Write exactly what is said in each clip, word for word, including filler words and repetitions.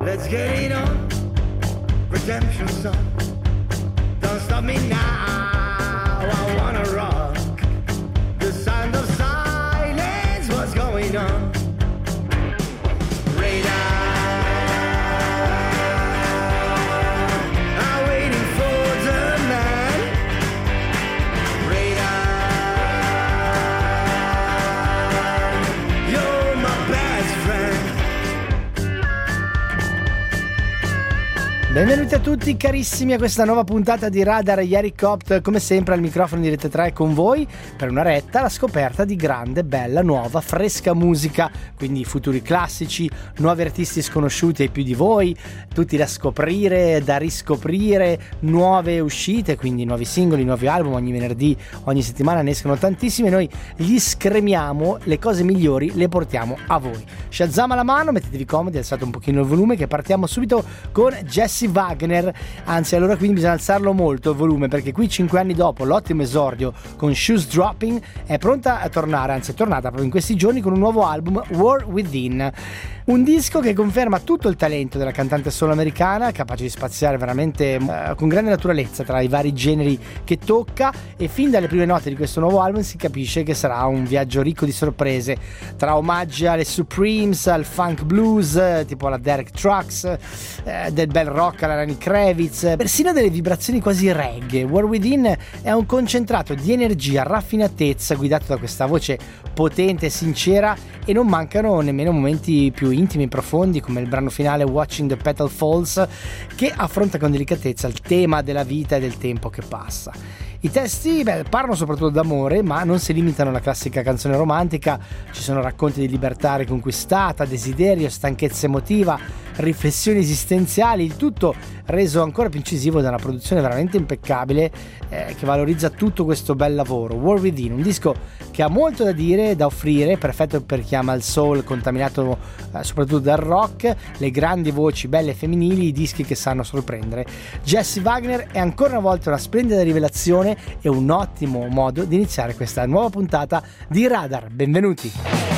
Let's get it on. Redemption song. Don't stop me now. I wanna rock. The sound of silence. What's going on? Radar. I'm waiting for the man. Radar. You're my best friend. Benvenuti a tutti carissimi a questa nuova puntata di Radar Yaricopter, come sempre al microfono di Rete tre con voi per una retta alla scoperta di grande, bella, nuova, fresca musica, quindi futuri classici, nuovi artisti sconosciuti ai più di voi, tutti da scoprire, da riscoprire, nuove uscite, quindi nuovi singoli, nuovi album, ogni venerdì, ogni settimana ne escono tantissimi e noi gli scremiamo, le cose migliori le portiamo a voi. Shazam alla mano, mettetevi comodi, alzate un pochino il volume che partiamo subito con Jessie Wagner, anzi allora quindi bisogna alzarlo molto il volume perché qui cinque anni dopo l'ottimo esordio con Shoes Dropping è pronta a tornare, anzi è tornata proprio in questi giorni con un nuovo album, War Within, un disco che conferma tutto il talento della cantante solo americana, capace di spaziare veramente uh, con grande naturalezza tra i vari generi che tocca, e fin dalle prime note di questo nuovo album si capisce che sarà un viaggio ricco di sorprese, tra omaggi alle Supremes, al funk blues tipo alla Derek Trucks, eh, del bel rock alla Lenny Kravitz, persino delle vibrazioni quasi reggae. War Within è un concentrato di energia, raffinatezza, guidato da questa voce potente e sincera, e non mancano nemmeno momenti più intimi e profondi come il brano finale Watching the Petal Falls, che affronta con delicatezza il tema della vita e del tempo che passa. I testi beh, parlano soprattutto d'amore, ma non si limitano alla classica canzone romantica, ci sono racconti di libertà riconquistata, desiderio, stanchezza emotiva, riflessioni esistenziali, il tutto reso ancora più incisivo da una produzione veramente impeccabile eh, che valorizza tutto questo bel lavoro. War Within, un disco che ha molto da dire, da offrire, perfetto per chi ama il soul contaminato eh, soprattutto dal rock, le grandi voci belle e femminili, i dischi che sanno sorprendere. Jessie Wagner è ancora una volta una splendida rivelazione e un ottimo modo di iniziare questa nuova puntata di Radar. Benvenuti!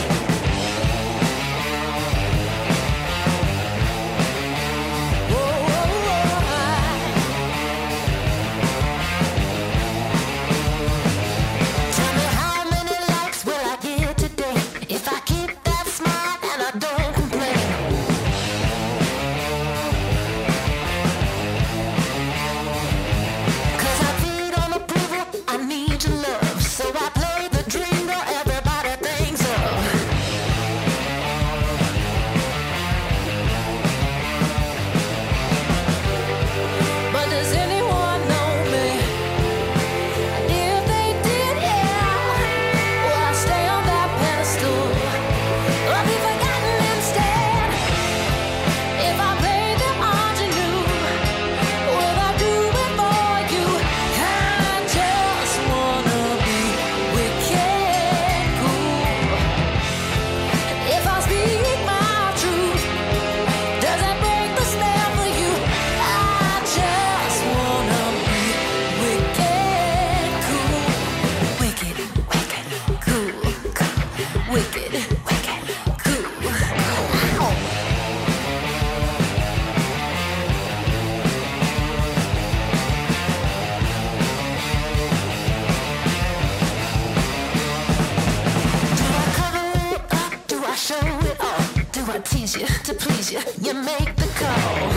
Tease you, to please you, you make the call.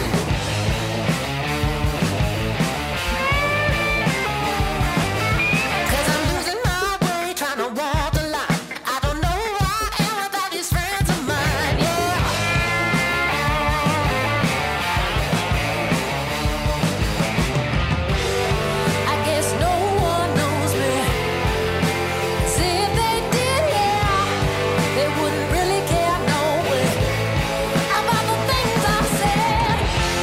They wouldn't really care, no way, about the things I've said.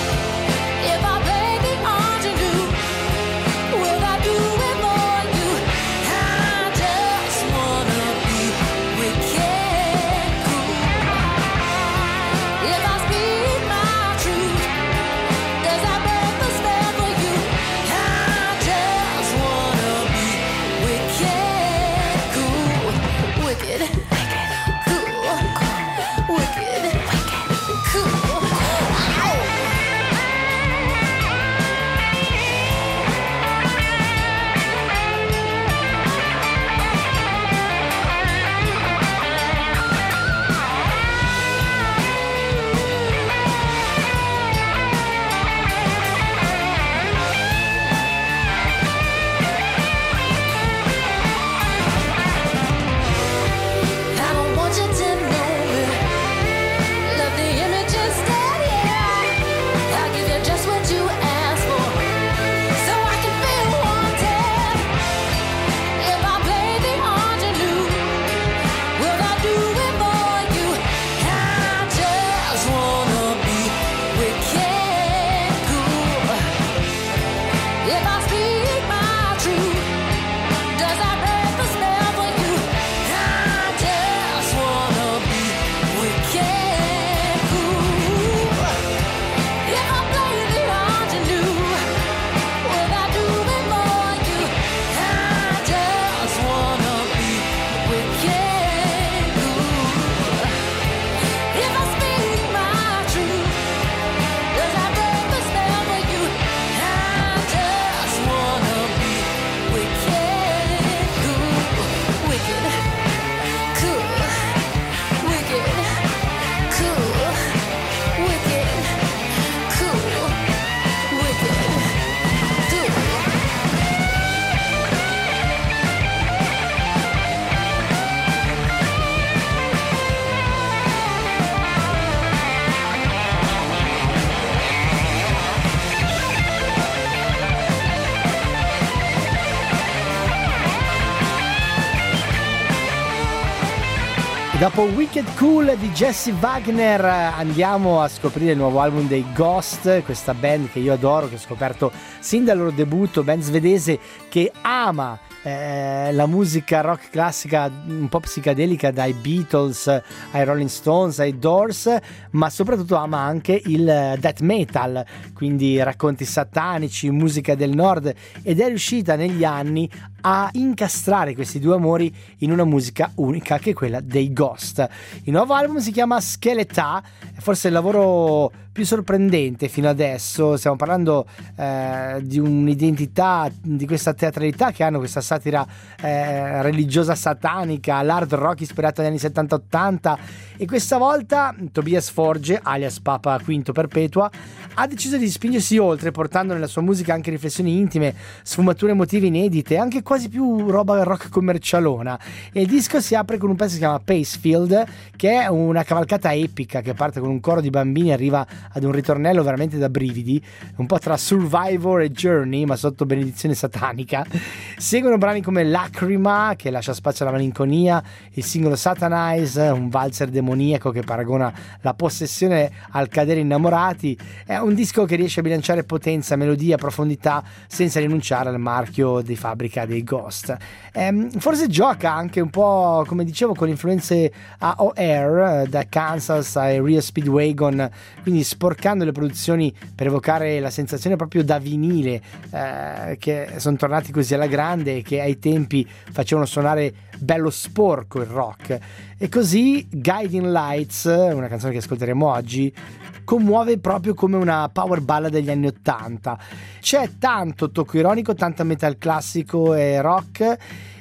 Dopo Wicked Cool di Jesse Wagner andiamo a scoprire il nuovo album dei Ghost, questa band che io adoro, che ho scoperto sin dal loro debutto, band svedese che ama eh, la musica rock classica un po' psichedelica, dai Beatles ai Rolling Stones ai Doors, ma soprattutto ama anche il death metal, quindi racconti satanici, musica del nord, ed è riuscita negli anni a incastrare questi due amori in una musica unica che è quella dei Ghost. Il nuovo album si chiama Skeleta, è forse il lavoro più sorprendente fino adesso. Stiamo parlando eh, di un'identità, di questa teatralità che hanno, questa satira eh, religiosa satanica, l'hard rock ispirato agli anni settanta ottanta, e questa volta Tobias Forge, alias Papa Quinto Perpetua, ha deciso di spingersi oltre, portando nella sua musica anche riflessioni intime, sfumature emotive inedite, anche quasi più roba rock commercialona. E il disco si apre con un pezzo che si chiama Pacefield, che è una cavalcata epica che parte con un coro di bambini e arriva ad un ritornello veramente da brividi, un po' tra Survivor e Journey, ma sotto benedizione satanica. Seguono brani come Lacrima, che lascia spazio alla malinconia, il singolo Satanize, un valzer demoniaco che paragona la possessione al cadere innamorati. È un disco che riesce a bilanciare potenza, melodia, profondità senza rinunciare al marchio di fabbrica dei Ghost. Ehm, forse gioca anche un po', come dicevo, con influenze a O-Air, da Kansas ai Real Speedwagon, quindi sporcando le produzioni per evocare la sensazione proprio da vinile, eh, che sono tornati così alla grande e che ai tempi facevano suonare bello sporco il rock. E così Guiding Lights, una canzone che ascolteremo oggi, commuove proprio come una power ballad degli anni ottanta. C'è tanto tocco ironico, tanta metal classico e rock,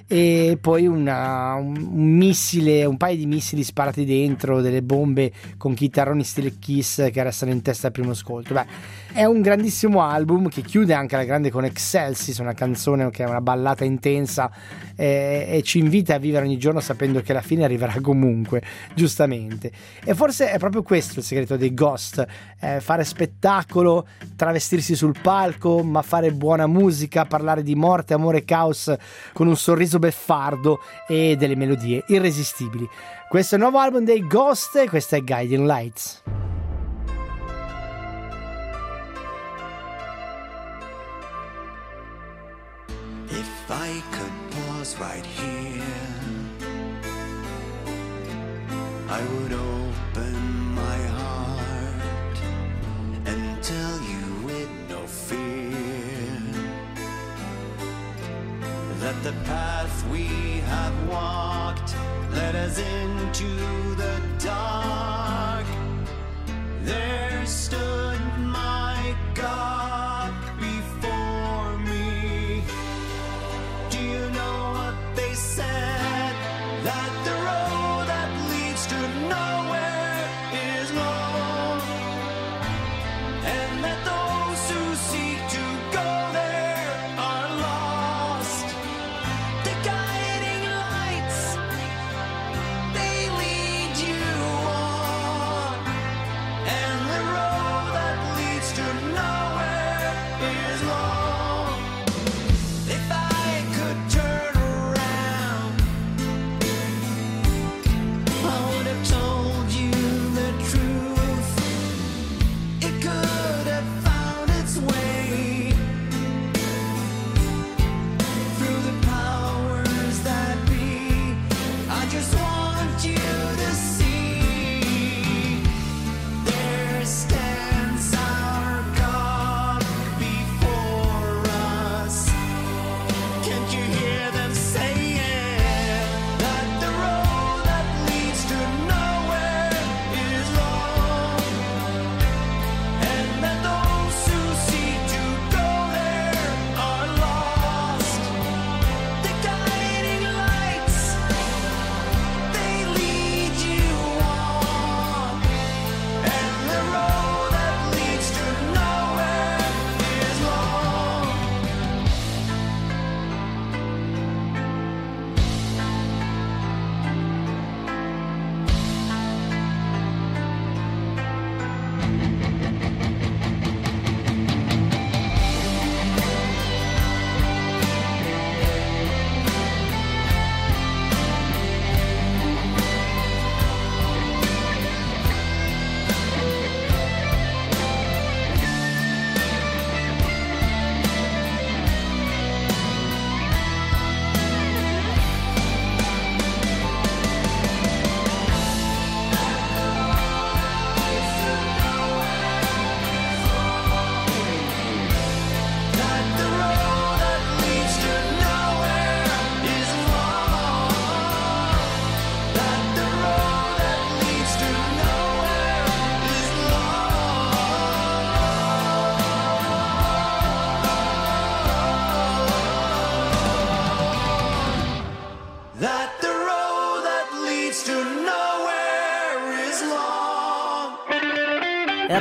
e poi una, un, un missile, un paio di missili sparati dentro, delle bombe con chitarroni stile Kiss che restano in testa al primo ascolto. Beh, è un grandissimo album che chiude anche alla grande con Excelsis, una canzone che è una ballata intensa eh, e ci invita a vivere ogni giorno sapendo che la fine arriverà comunque, giustamente. E forse è proprio questo il segreto dei Ghost, eh, fare spettacolo, travestirsi sul palco, ma fare buona musica, parlare di morte, amore e caos con un sorriso beffardo e delle melodie irresistibili. Questo è il nuovo album dei Ghost e questa è Guiding Lights. If I could pause right here, I would open my heart and tell you with no fear that the path we have walked led us into the dark. There stood my God before me. Do you know what they said? That the road that leads to nowhere is long, and that those who seek to go there are lost. The guiding lights, they lead you on.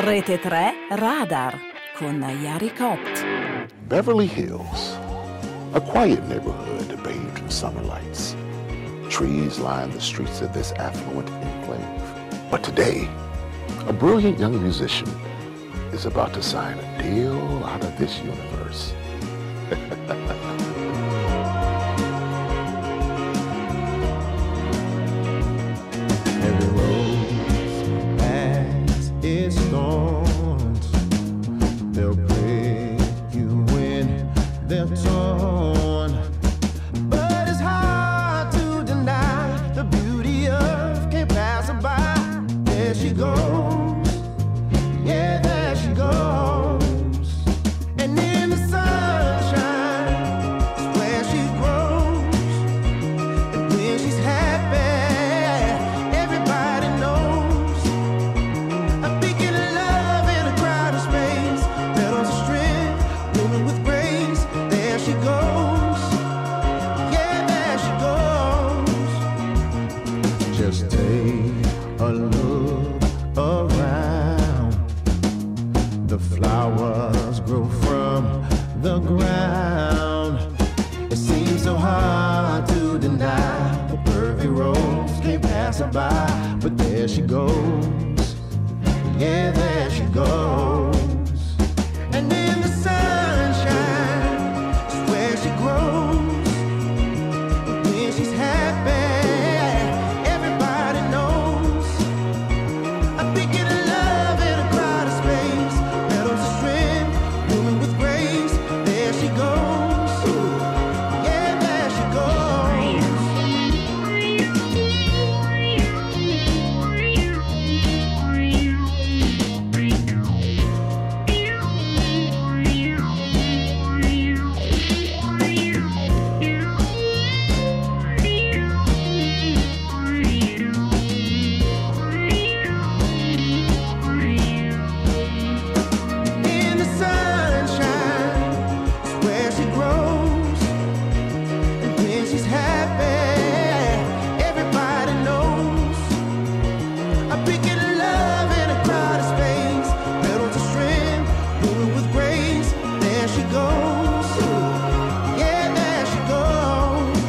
Rete tre Radar con Yari Copt. Beverly Hills, a quiet neighborhood bathed in summer lights. Trees line the streets of this affluent enclave. But today, a brilliant young musician is about to sign a deal out of this universe. Every rose has its thorns. They'll break you when they're torn. But it's hard to deny the beauty of can't pass her by. There she goes, yeah, there she goes. And in the sunshine is where she grows. And when she's happy, everybody knows. A beacon of love in a crowded space. Petals of strength, blooming with grace. There she goes, yeah, there she goes. Just take a look around. The flowers grow from the ground. It seems so hard to deny the perfect rose can't pass her by. But there she goes, yeah, there she goes. And in the sunshine is where she grows. When she's happy, everybody knows. A beacon of love in a crowded space. Petals of strength, blooming with grace. There she goes, yeah, there she goes. In the sunshine is where she grows. And when she's happy, everybody knows. A beacon of love in a crowded space. Petals of strength, blooming with grace. There she goes, yeah, there she goes.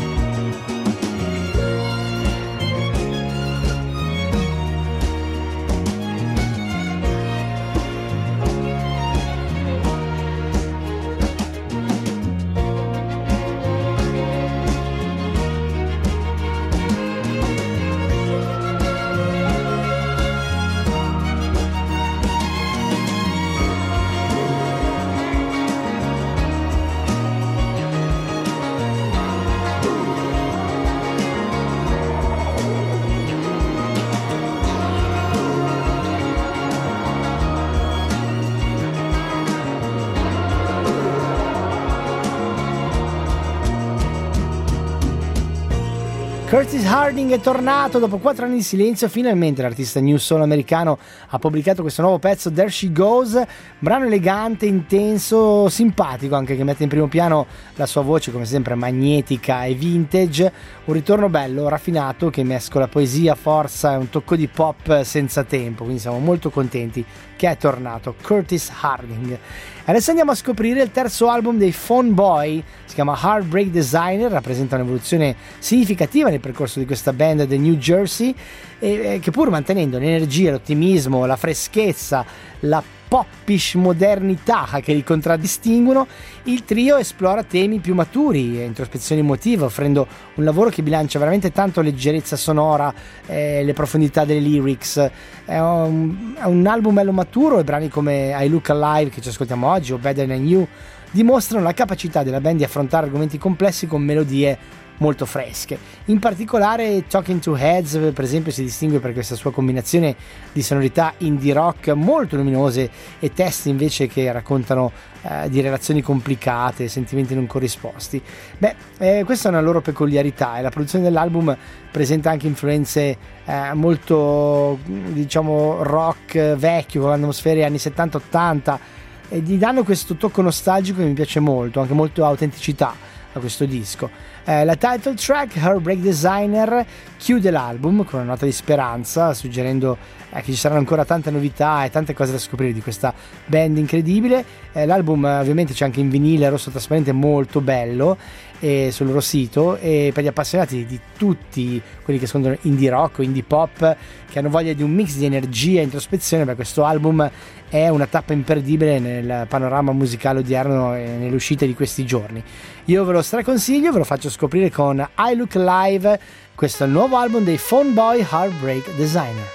Curtis Harding è tornato dopo quattro anni di silenzio. Finalmente l'artista new soul americano ha pubblicato questo nuovo pezzo, There She Goes, brano elegante, intenso, simpatico anche, che mette in primo piano la sua voce come sempre magnetica e vintage. Un ritorno bello, raffinato, che mescola poesia, forza e un tocco di pop senza tempo, quindi siamo molto contenti che è tornato Curtis Harding. Adesso andiamo a scoprire il terzo album dei Phone Boy, si chiama Heartbreak Designer, rappresenta un'evoluzione significativa nel percorso di questa band del New Jersey, e, e che pur mantenendo l'energia, l'ottimismo, la freschezza, la poppish modernità che li contraddistinguono, il trio esplora temi più maturi e introspezione emotiva, offrendo un lavoro che bilancia veramente tanto leggerezza sonora, eh, le profondità delle lyrics. È un, è un album bello maturo, e brani come I Look Alive, che ci ascoltiamo oggi, o Better Than You, dimostrano la capacità della band di affrontare argomenti complessi con melodie molto fresche. In particolare Talking to Heads, per esempio, si distingue per questa sua combinazione di sonorità indie rock molto luminose e testi invece che raccontano eh, di relazioni complicate, sentimenti non corrisposti. Beh, eh, questa è una loro peculiarità, e la produzione dell'album presenta anche influenze eh, molto, diciamo, rock vecchio, con atmosfere anni settanta ottanta, e gli danno questo tocco nostalgico che mi piace molto, anche molto autenticità. a questo disco. Eh, la title track Heartbreak Designer chiude l'album con una nota di speranza, suggerendo eh, che ci saranno ancora tante novità e tante cose da scoprire di questa band incredibile. Eh, l'album eh, ovviamente c'è anche in vinile rosso trasparente, molto bello, e sul loro sito, e per gli appassionati di tutti quelli che ascoltano indie rock o indie pop, che hanno voglia di un mix di energia e introspezione, beh, questo album è una tappa imperdibile nel panorama musicale odierno e nelle uscite di questi giorni. Io ve lo straconsiglio, ve lo faccio scoprire con I Look Live. Questo è il nuovo album dei Phone Boy, Heartbreak Designer.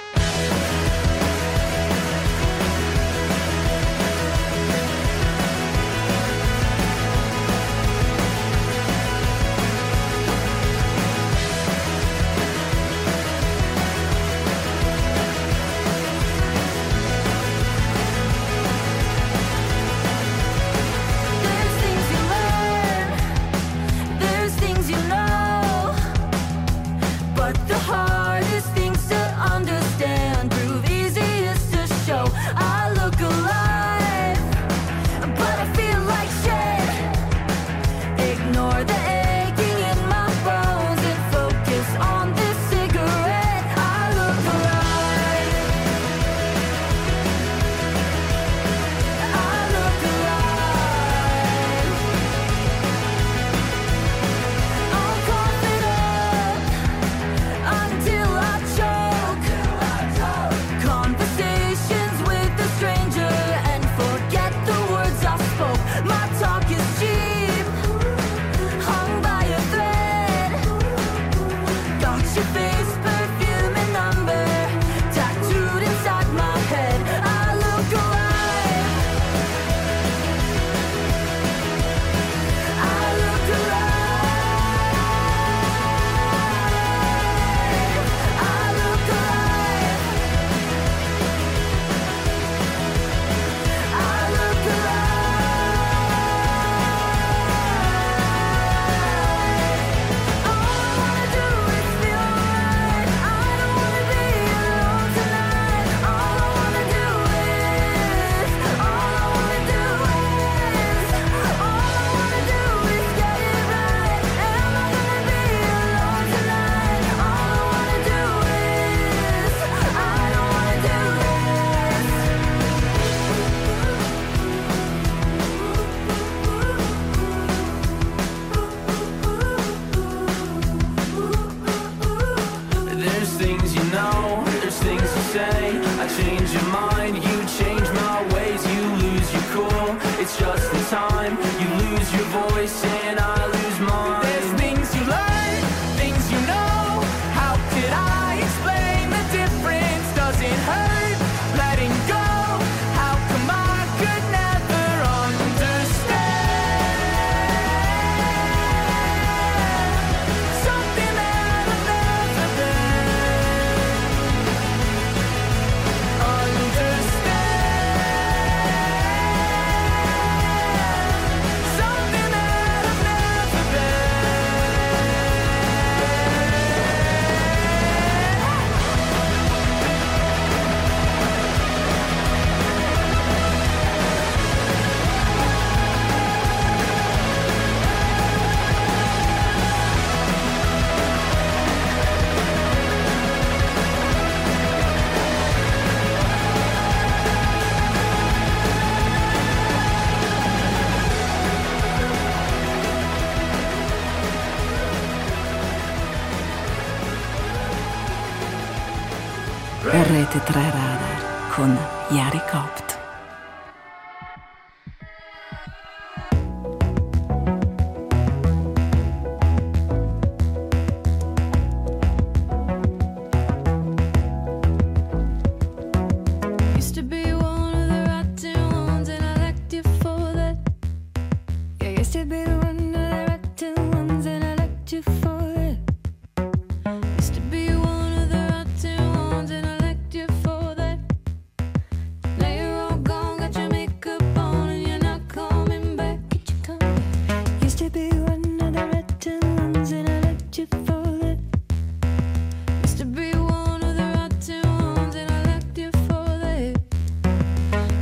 Rete tre Radar con Yari Copt.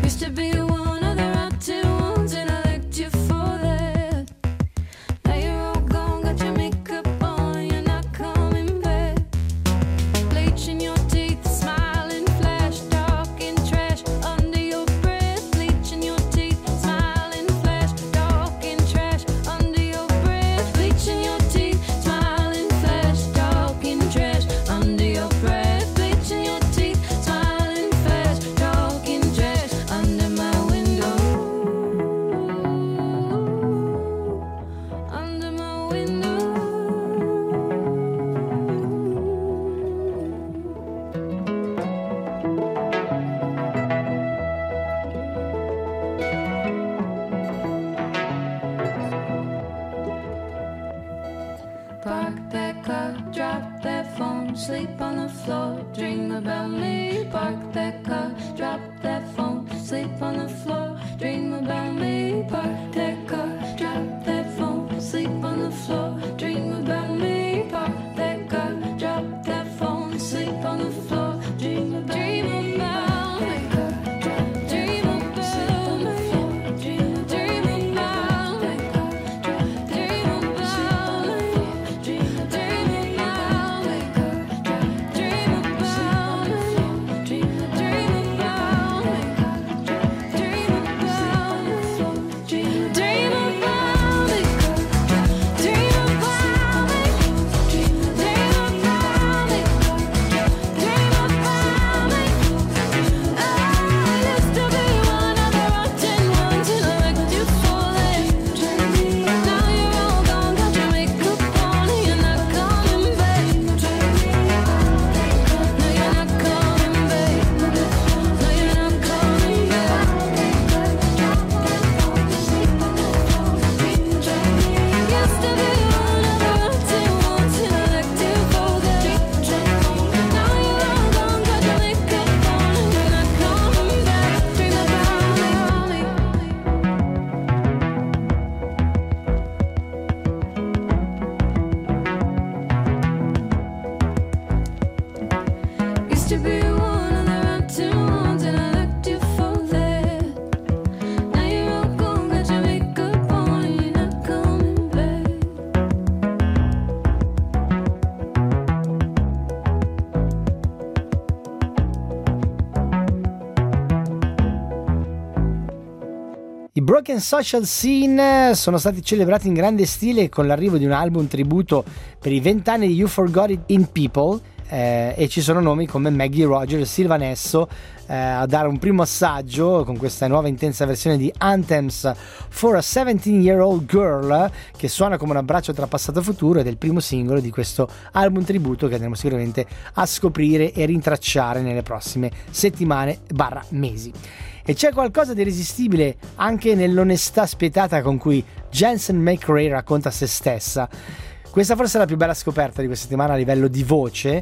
Now you're sleep on the floor, dream about me. Park that car, drop that phone, sleep on the floor, dream about me. Park that car, drop that phone, sleep on the floor, dream about me. Park that car, drop that phone, sleep on the floor, dream about dream about Broken Social Scene sono stati celebrati in grande stile con l'arrivo di un album tributo per i vent'anni di You Forgot It in People, eh, e ci sono nomi come Maggie Rogers e Sylvan Esso eh, a dare un primo assaggio con questa nuova intensa versione di Anthems for a seventeen year old Girl, che suona come un abbraccio tra passato e futuro, ed è il primo singolo di questo album tributo che andremo sicuramente a scoprire e rintracciare nelle prossime settimane barra mesi. E c'è qualcosa di irresistibile anche nell'onestà spietata con cui Jensen McRae racconta se stessa. Questa forse è la più bella scoperta di questa settimana a livello di voce.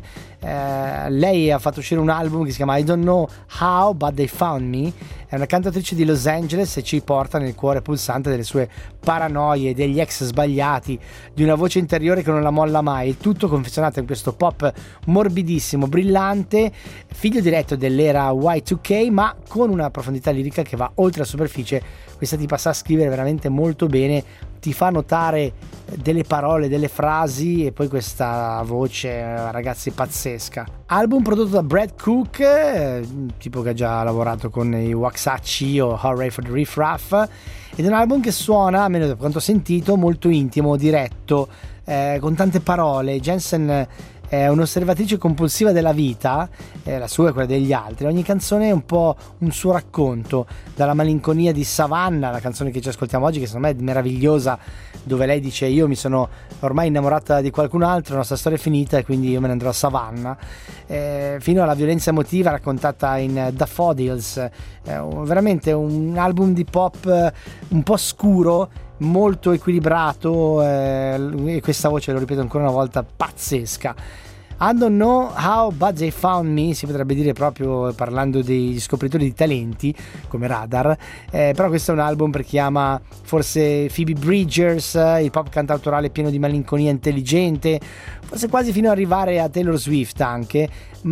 Eh, lei ha fatto uscire un album che si chiama I Don't Know How But They Found Me. È una cantatrice di Los Angeles e ci porta nel cuore pulsante delle sue paranoie, degli ex sbagliati, di una voce interiore che non la molla mai. Il tutto confezionato in questo pop morbidissimo, brillante, figlio diretto dell'era Y due K, ma con una profondità lirica che va oltre la superficie. Questa tipa sa scrivere veramente molto bene, ti fa notare delle parole, delle frasi, e poi questa voce, ragazzi, pazzesca. Album prodotto da Brad Cook, eh, tipo che ha già lavorato con i Waxahachie o Hooray for the Riff Raff, ed è un album che suona, almeno da quanto ho sentito, molto intimo, diretto, eh, con tante parole. Jensen è un'osservatrice compulsiva della vita, eh, la sua e quella degli altri. Ogni canzone è un po' un suo racconto, dalla malinconia di Savannah, la canzone che ci ascoltiamo oggi, che secondo me è meravigliosa, dove lei dice: io mi sono ormai innamorata di qualcun altro, la nostra storia è finita e quindi io me ne andrò a Savannah, eh, fino alla violenza emotiva raccontata in Daffodils. Eh, veramente un album di pop un po' scuro, molto equilibrato, eh, e questa voce, lo ripeto ancora una volta, pazzesca. I Don't Know How But They Found Me, si potrebbe dire proprio parlando degli scopritori di talenti come Radar, eh, però questo è un album per chi ama forse Phoebe Bridgers, il pop cantautorale pieno di malinconia intelligente, forse quasi fino ad arrivare a Taylor Swift anche,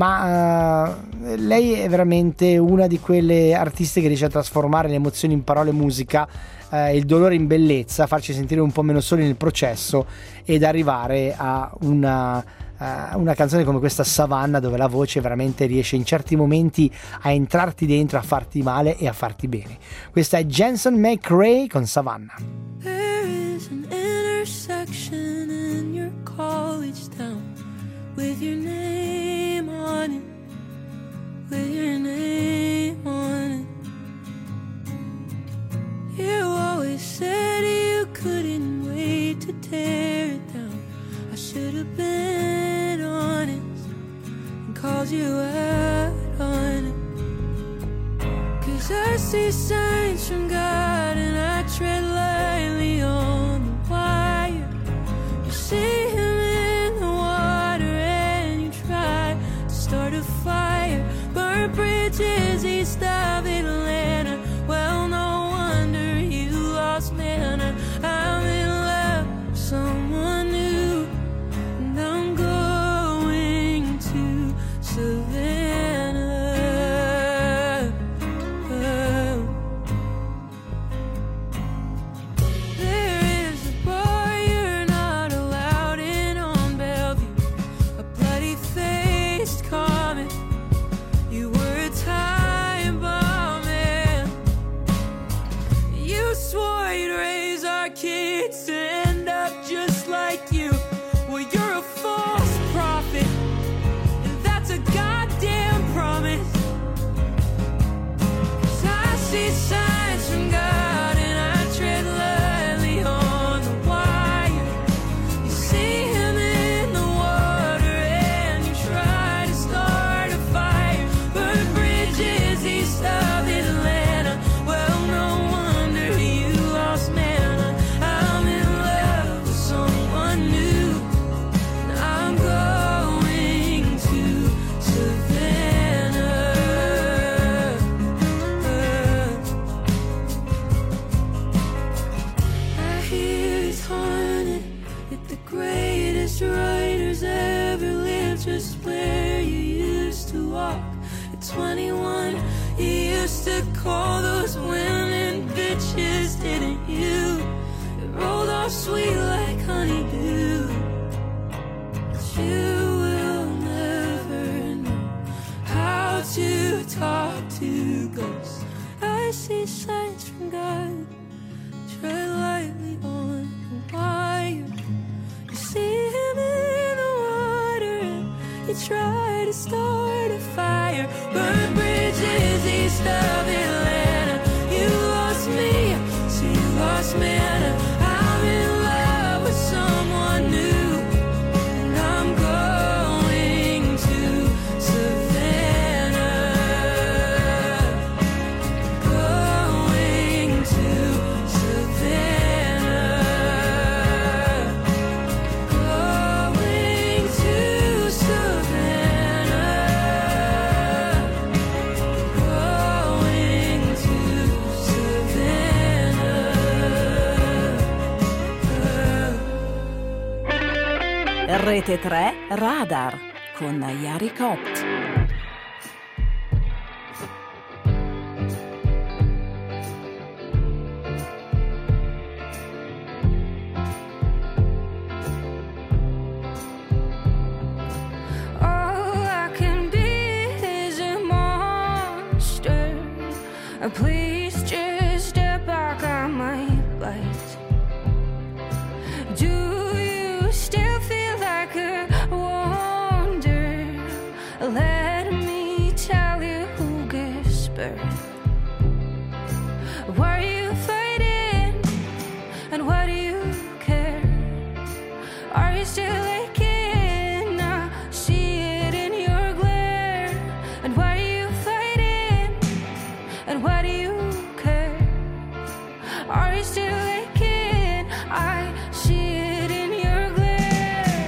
ma uh, lei è veramente una di quelle artiste che riesce a trasformare le emozioni in parole e musica, uh, il dolore in bellezza, farci sentire un po' meno soli nel processo ed arrivare a una Uh, una canzone come questa Savannah, dove la voce veramente riesce in certi momenti a entrarti dentro, a farti male e a farti bene. Questa è Jensen McRae con Savannah. There is an intersection in your college town with your name on it, with your name on it. You always said you couldn't wait to tear it down. I should have been honest and called you out on it. Cause I see signs from God and I tread lightly on the wire. You see him in the water and you try see signs from God and I tread lightly on the wire. You see him in the water and you try to start a fire. Burn bridges east of Atlanta. Well, no wonder you lost manna. I'm in love with someone new. And I'm going to Savannah. I hear it's haunted, that the greatest writers ever lived just where you used to walk. At twenty-one, you used to call those women bitches, didn't you? It rolled off sweet like honeydew. But you will never know how to talk to ghosts. I see signs from God. Tread lightly on the wire. You see him in the water and you try to start a fire. Burn bridges east of Atlanta. You lost me, so you lost manna. I'm in love with someone new. And I'm going to Savannah. Going to Savannah. Going to Savannah. Going to Savannah. Rete tre Radar con Yari Copt. All I can be is a monster. Please just step back, I might bite. Do you still feel like a wonder? Let me tell you who gives birth. Why are you fighting? And why do you care? Are you still aching? I see it in your glare. And why are you fighting? And why do you care? Are you still aching? I see it in your glare.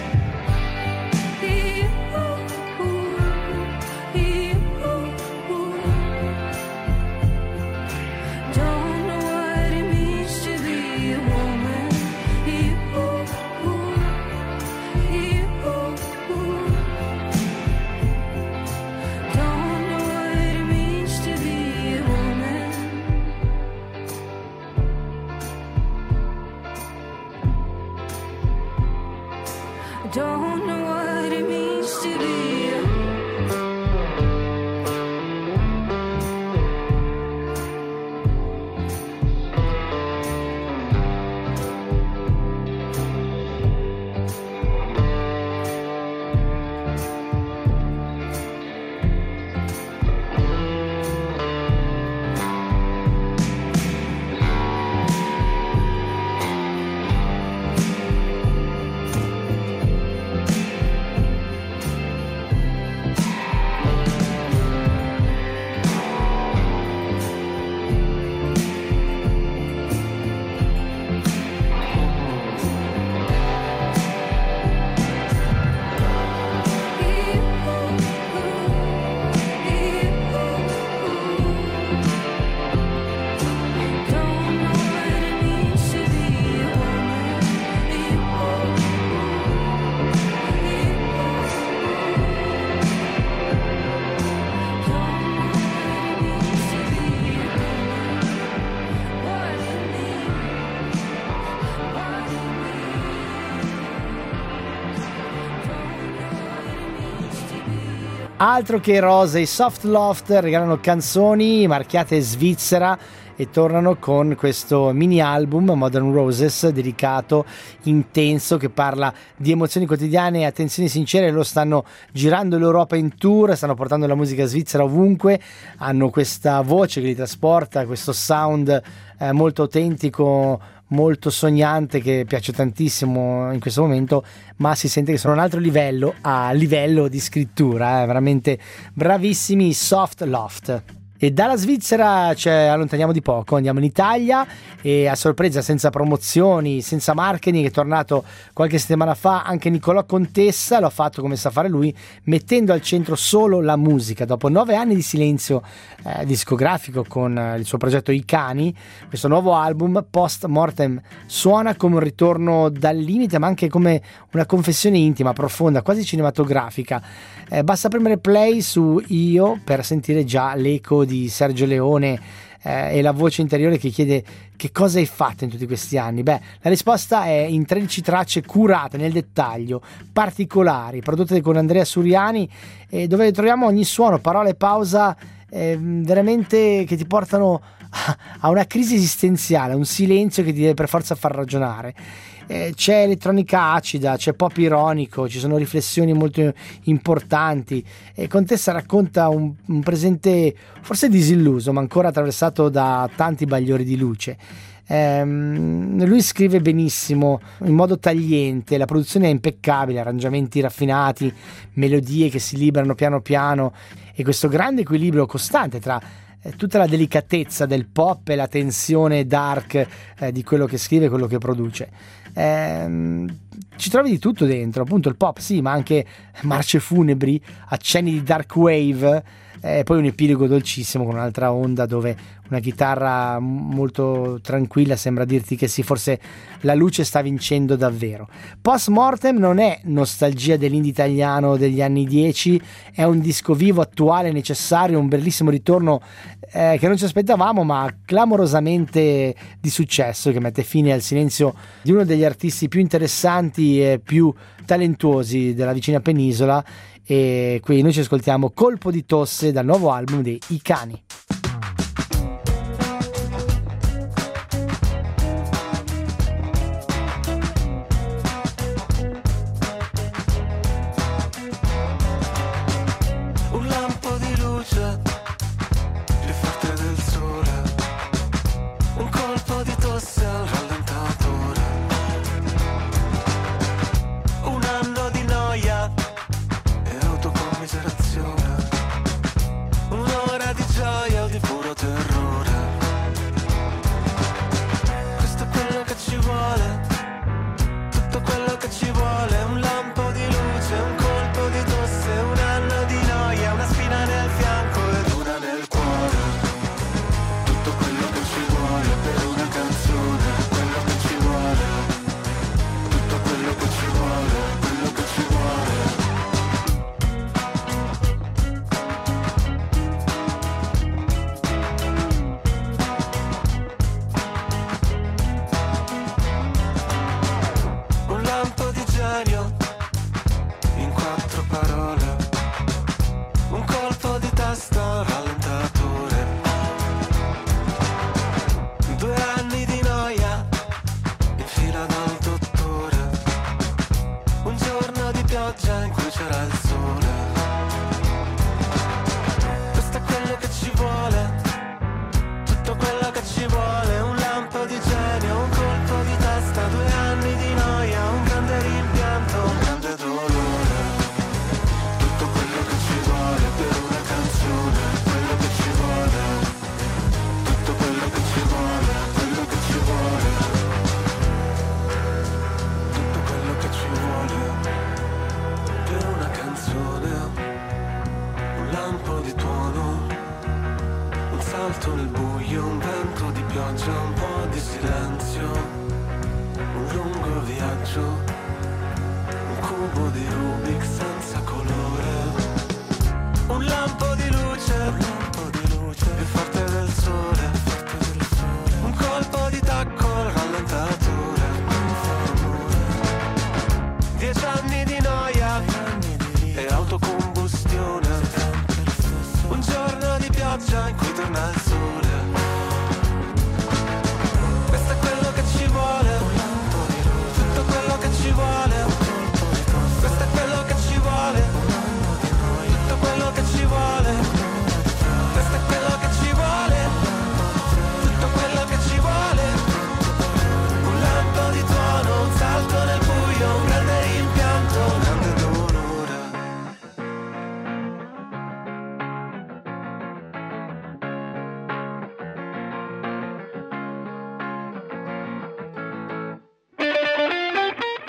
Don't know what it means to be a woman. Don't know what it means to be a woman. Don't know what it means to be a Altro che rose, i Soft Loft regalano canzoni marchiate Svizzera e tornano con questo mini album Modern Roses, dedicato, intenso, che parla di emozioni quotidiane e attenzioni sincere. Loro stanno girando l'Europa in tour, stanno portando la musica svizzera ovunque, hanno questa voce che li trasporta, questo sound eh, molto autentico, molto sognante, che piace tantissimo in questo momento, ma si sente che sono a un altro livello, a livello di scrittura, eh, veramente bravissimi. Soft Loft. E dalla Svizzera ci allontaniamo di poco, andiamo in Italia e a sorpresa, senza promozioni, senza marketing, è tornato qualche settimana fa anche Nicolò Contessa. Lo ha fatto come sa fare lui, mettendo al centro solo la musica. Dopo nove anni di silenzio eh, discografico con eh, il suo progetto I Cani, questo nuovo album Post Mortem suona come un ritorno dal limite, ma anche come una confessione intima, profonda, quasi cinematografica. Eh, basta premere play su Io per sentire già l'eco di Sergio Leone eh, e la voce interiore che chiede: che cosa hai fatto in tutti questi anni? Beh, la risposta è in tredici tracce curate nel dettaglio, particolari, prodotte con Andrea Suriani, eh, dove troviamo ogni suono, parola e pausa eh, veramente che ti portano a, a una crisi esistenziale, un silenzio che ti deve per forza far ragionare. Eh, c'è elettronica acida, c'è pop ironico, ci sono riflessioni molto importanti, e Contessa racconta un, un presente forse disilluso, ma ancora attraversato da tanti bagliori di luce. Ehm, lui scrive benissimo, in modo tagliente, la produzione è impeccabile, arrangiamenti raffinati, melodie che si liberano piano piano, e questo grande equilibrio costante tra tutta la delicatezza del pop e la tensione dark eh, di quello che scrive e quello che produce. Ehm, ci trovi di tutto dentro, appunto il pop sì, ma anche marce funebri, accenni di dark wave, e eh, poi un epilogo dolcissimo con un'altra onda dove una chitarra molto tranquilla sembra dirti che sì, forse la luce sta vincendo davvero. Post Mortem non è nostalgia dell'indie italiano degli anni dieci, è un disco vivo, attuale, necessario, un bellissimo ritorno eh, che non ci aspettavamo, ma clamorosamente di successo, che mette fine al silenzio di uno degli artisti più interessanti e più talentuosi della vicina penisola. E qui noi ci ascoltiamo Colpo di tosse dal nuovo album dei I Cani. Un lampo di luce più forte del sole, un colpo di tosse al rallentatore, un anno di noia e autocommiserazione, un'ora di gioia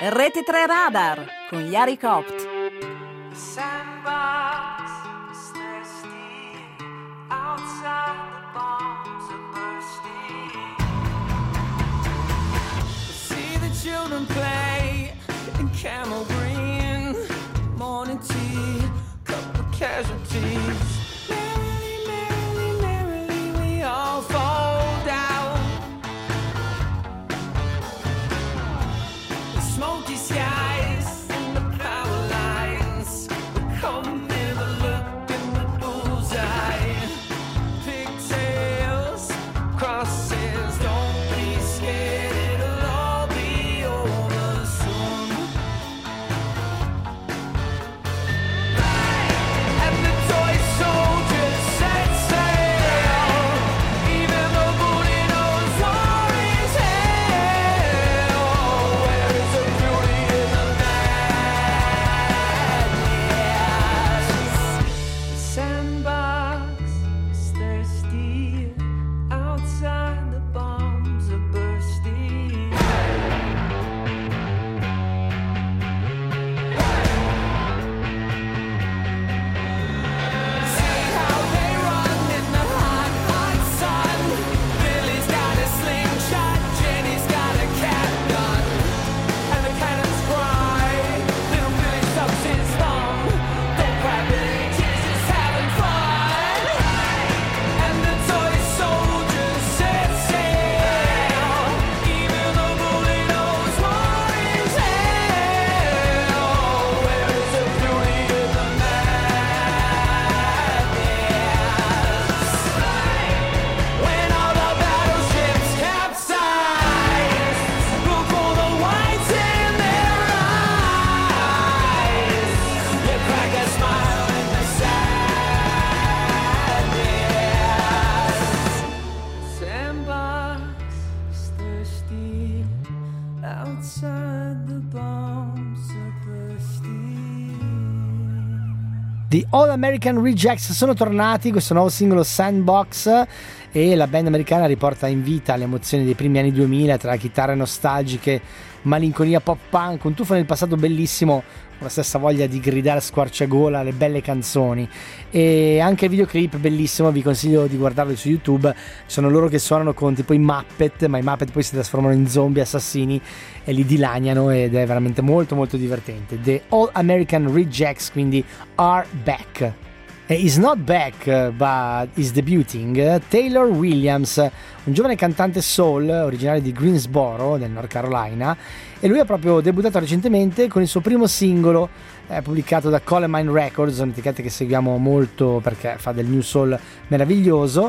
Rete tre Radar con Yari Copt. Sandbox is thirsty, outside the bombs are bursting. See the children play in camel green, morning tea, couple of casualties. Merrily, merrily, merrily, we all fall down. The smoky skies and the power lines, we come never look in the bullseye. Pigtails, crosses, don't be scared, it'll all be over soon. And the toy soldiers set sail, even the bully knows war is hell. Where is the beauty in the madness? The sandbox is thirsty, outside the bombs are bursting. See how they run in the hot, hot sun. Billy's got a slingshot, Jenny's got a cat gun, and the cannons cry. Little Billy sucks his thumb. Don't cry, Billy, kids just having fun. And the toy soldiers set sail, even the bully knows war is hell. Where is the beauty in the madness? When all the battleships capsize, look for the whites in their eyes. You crack a smile in the sadness. Sandbox is thirsty, outside the bombs are bursting. The All American Rejects sono tornati, questo nuovo singolo Sandbox, e la band americana riporta in vita le emozioni dei primi anni duemila tra chitarre nostalgiche, malinconia pop punk, un tuffo nel passato bellissimo, con la stessa voglia di gridare a squarciagola le belle canzoni, e anche il videoclip bellissimo, vi consiglio di guardarlo su YouTube. Sono loro che suonano con tipo i Muppet, ma i Muppet poi si trasformano in zombie assassini e li dilaniano, ed è veramente molto molto divertente. The All American Rejects, quindi are back. E is not back, uh, but is debuting uh, Taylor Williams, un giovane cantante soul originario di Greensboro, nel North Carolina, e lui ha proprio debuttato recentemente con il suo primo singolo, eh, pubblicato da Colemine Records, un'etichetta che seguiamo molto perché fa del new soul meraviglioso.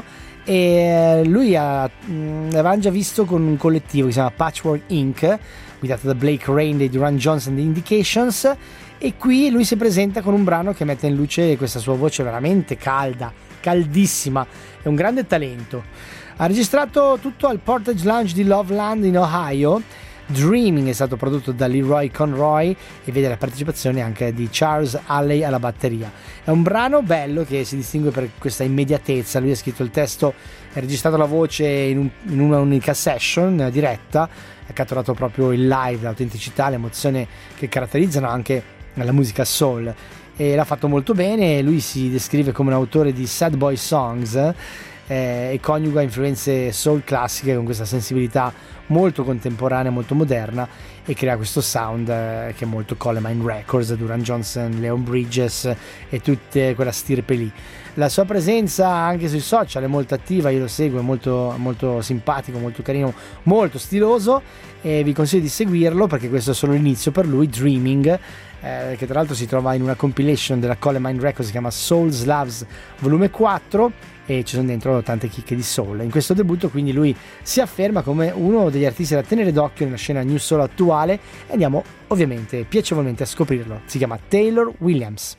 E lui ha, mh, l'avevamo già visto con un collettivo che si chiama Patchwork incorporated, guidato da Blake Rain dei Duran Johnson and The Indications, e qui lui si presenta con un brano che mette in luce questa sua voce veramente calda, caldissima, è un grande talento. Ha registrato tutto al Portage Lounge di Loveland in Ohio. Dreaming è stato prodotto da Leroy Conroy e vede la partecipazione anche di Charles Alley alla batteria. È un brano bello che si distingue per questa immediatezza. Lui ha scritto il testo, ha registrato la voce in, un, in una unica session diretta, ha catturato proprio il live, l'autenticità, l'emozione che caratterizzano anche la musica soul, e l'ha fatto molto bene. Lui si descrive come un autore di sad boy songs, eh, e coniuga influenze soul classiche con questa sensibilità molto contemporanea, molto moderna, e crea questo sound eh, che è molto Colemine Records, Duran Johnson, Leon Bridges e tutta quella stirpe lì. La sua presenza anche sui social è molto attiva, io lo seguo, è molto, molto simpatico, molto carino, molto stiloso, e vi consiglio di seguirlo perché questo è solo l'inizio per lui. Dreaming, eh, che tra l'altro si trova in una compilation della Colemine Records, si chiama Souls Loves volume quattro, e ci sono dentro tante chicche di soul. In questo debutto quindi lui si afferma come uno degli artisti da tenere d'occhio nella scena new soul attuale, e andiamo ovviamente piacevolmente a scoprirlo. Si chiama Taylor Williams.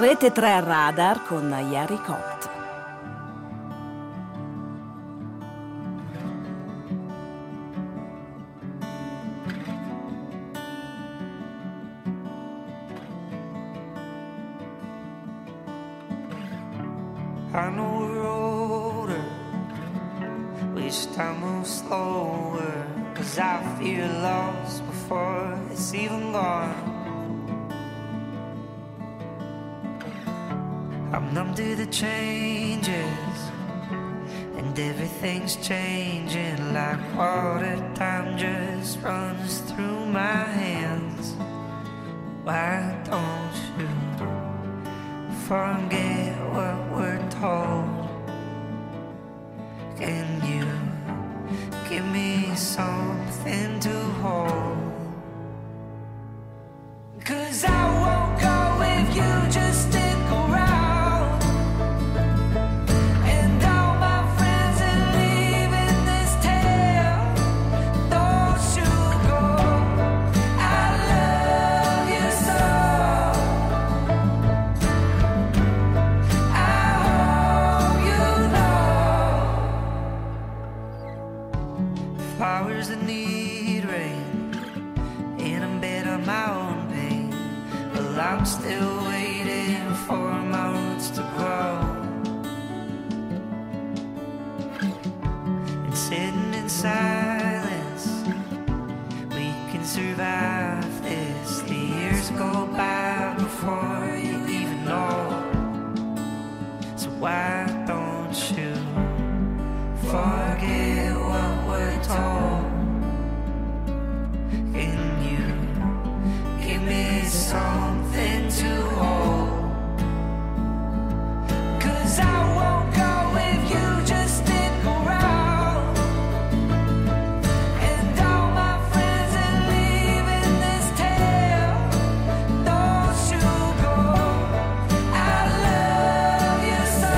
Rete tre Radar con Yari Copt. I know we're older, wish time moved slower, 'cause I feel lost before it's even gone. I'm numb to the changes, and everything's changing like water. Time just runs through my hands. Why don't you forget what we're told? Can you give me something to hold? 'Cause I won't go if you just stick around, and all my friends are leaving this town. Don't you go, I love you so. Flowers that need rain, and I'm bed on my own pain. Well, I'm still waiting for my roots to grow. And sitting in silence, we can survive this. The years go by before you even know. So why don't you forget what we're told? Can you give me something to hold? 'Cause I won't go if you just stick around, and all my friends are leaving this town. Don't you go, I love you so.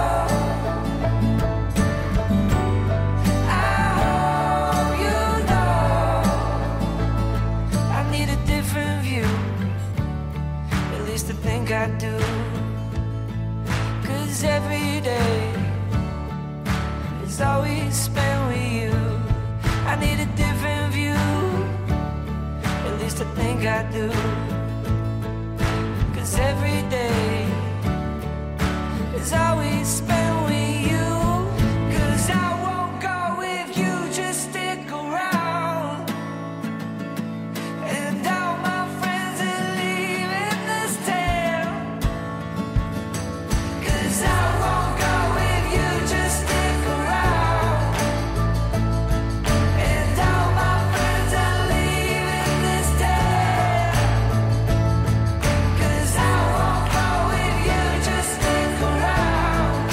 I do, 'cause every day is always spent with you. I need a different view, at least I think I do, 'cause every day is always spent with you. 'Cause I won't go if you just stick around, and all my friends are leaving this town. I won't go if you just stick around, and all my friends are leaving this town. 'Cause I won't go if you just stick around,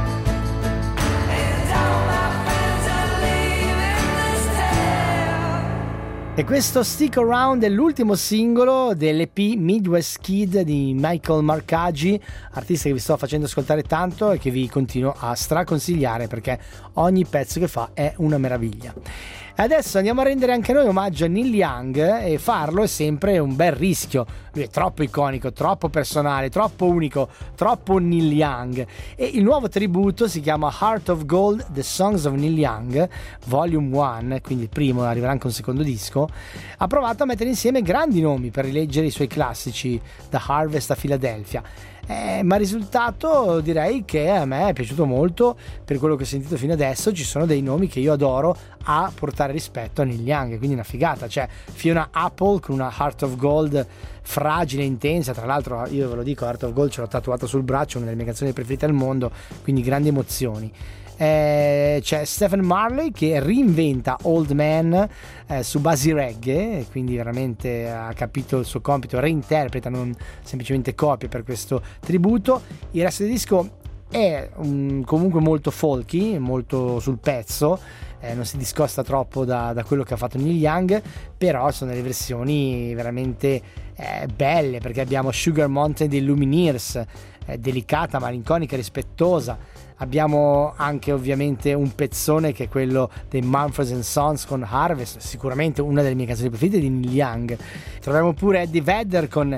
and all my friends are leaving this town. E questo Stick Around è l'ultimo singolo dell'E P Midwest Kid di Michael Marcaggi, artista che vi sto facendo ascoltare tanto e che vi continuo a straconsigliare perché ogni pezzo che fa è una meraviglia. Adesso andiamo a rendere anche noi omaggio a Neil Young, e farlo è sempre un bel rischio. Lui è troppo iconico, troppo personale, troppo unico, troppo Neil Young. E il nuovo tributo si chiama Heart of Gold, The Songs of Neil Young, Volume uno, quindi il primo, arriverà anche un secondo disco. Ha provato a mettere insieme grandi nomi per rileggere i suoi classici, da Harvest a Philadelphia. Eh, ma il risultato direi che a me è piaciuto molto. Per quello che ho sentito fino adesso ci sono dei nomi che io adoro a portare rispetto a Neil Young, quindi una figata. C'è Fiona Apple con una Heart of Gold fragile e intensa, tra l'altro io ve lo dico, Heart of Gold ce l'ho tatuato sul braccio, una delle mie canzoni preferite al mondo, quindi grandi emozioni. Eh, c'è Stephen Marley che reinventa Old Man eh, su basi reggae, quindi veramente ha capito il suo compito, reinterpreta, non semplicemente copia per questo tributo. Il resto del disco è um, comunque molto folky, molto sul pezzo, eh, non si discosta troppo da, da quello che ha fatto Neil Young, però sono delle versioni veramente eh, belle, perché abbiamo Sugar Mountain dei Lumineers, eh, delicata, malinconica, rispettosa. Abbiamo anche ovviamente un pezzone che è quello dei Mumford and Sons con Harvest, sicuramente una delle mie canzoni preferite di Neil Young. Troviamo pure Eddie Vedder con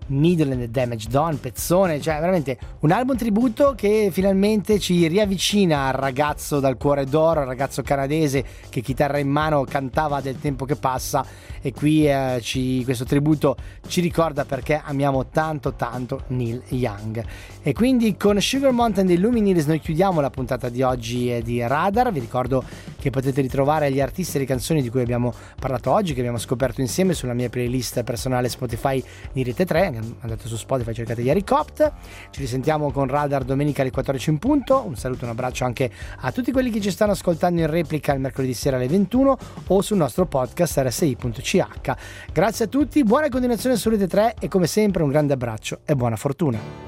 Needle and the Damage Done, pezzone, cioè veramente un album tributo che finalmente ci riavvicina al ragazzo dal cuore d'oro, al ragazzo canadese che chitarra in mano cantava Del tempo che passa, e qui eh, ci, questo tributo ci ricorda perché amiamo tanto tanto Neil Young. E quindi con Sugar Mountain dei Lumineers noi chiudiamo la puntata di oggi eh, di Radar. Vi ricordo che potete ritrovare gli artisti e le canzoni di cui abbiamo parlato oggi, che abbiamo scoperto insieme sulla mia playlist personale Spotify di Rete tre. Andate su Spotify, cercate Yari Copt. Ci risentiamo con Radar domenica alle quattordici in punto. Un saluto e un abbraccio anche a tutti quelli che ci stanno ascoltando in replica il mercoledì sera alle ventuno o sul nostro podcast R S I punto C H. Grazie a tutti, buona continuazione su Rete tre e come sempre un grande abbraccio e buona fortuna.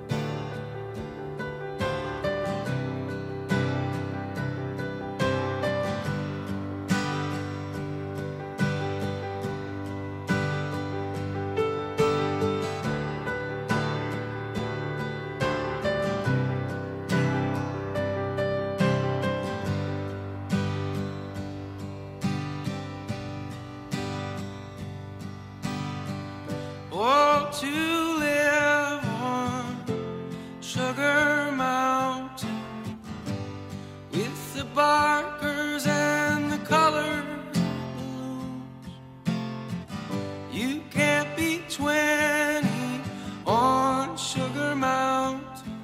Oh, to live on Sugar Mountain with the barkers and the colored balloons. You can't be twenty on Sugar Mountain,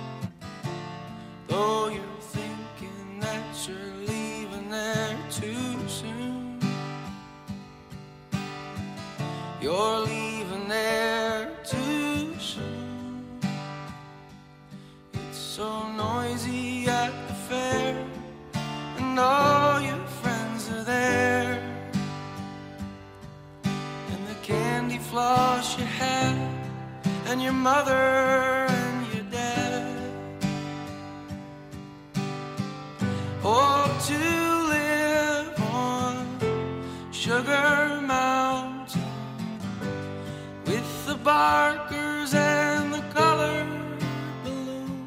though you're thinking that you're leaving there too soon. You're leaving there too soon. It's so noisy at the fair, and all your friends are there, and the candy floss you had, and your mother and your dad. Oh, to live on Sugar Mountain with the barkers and the colored balloons.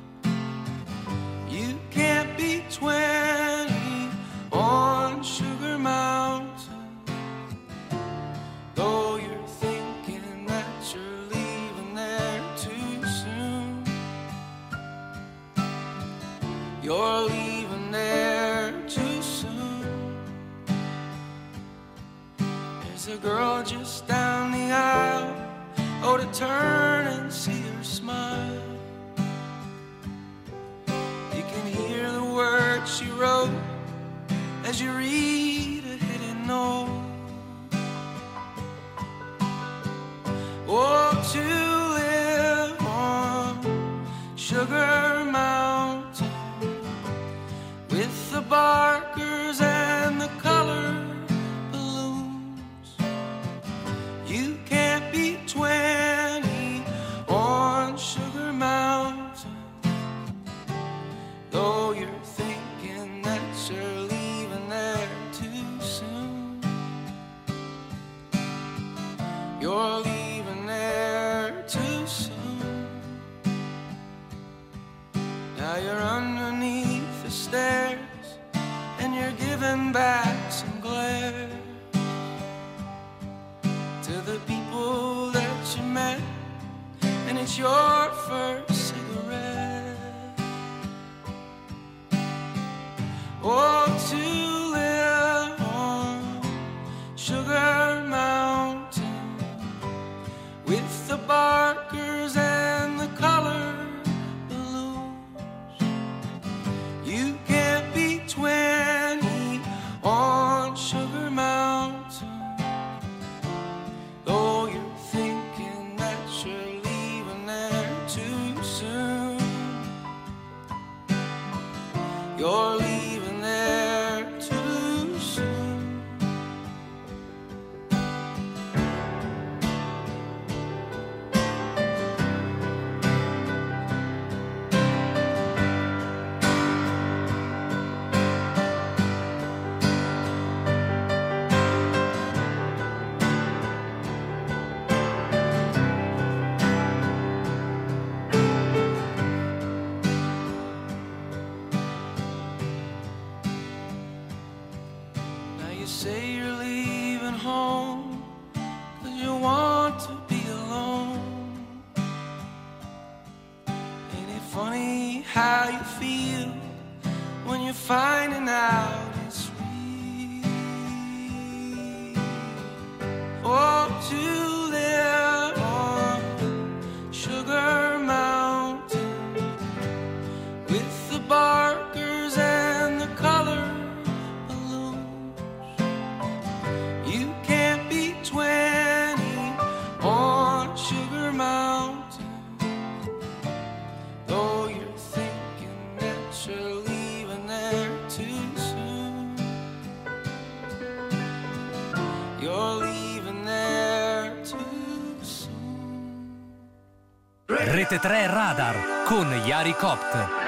You can't be twenty on Sugar Mountain, though you're thinking that you're leaving there too soon. You're leaving there too soon. There's a girl just down the aisle, oh, to turn and see her smile. You can hear the words she wrote as you read a hidden note. Oh, to live on Sugar Mountain with the barkers and the colored balloons. You can't be twenty on Sugar Mountain, though you're thinking that you're leaving there too soon. You're leaving there too soon. Now you're underneath the stairs and you're giving back some glare to the people that you met, and it's your first cigarette. Oh, to live on Sugar Mountain with the barkers and the colored balloons. You can't be twenty on Sugar Mountain, though you're thinking that you're leaving there too soon. You're leaving there too soon. You say you're leaving home 'cause you want to be alone. finding out it's real. Oh, to live on Sugar Mountain with the barkers and the color balloons. You can't be twenty on Sugar Mountain, though you're thinking that you're leaving there too soon. You're leaving there too soon. Rete tre Radar con Yari Copt.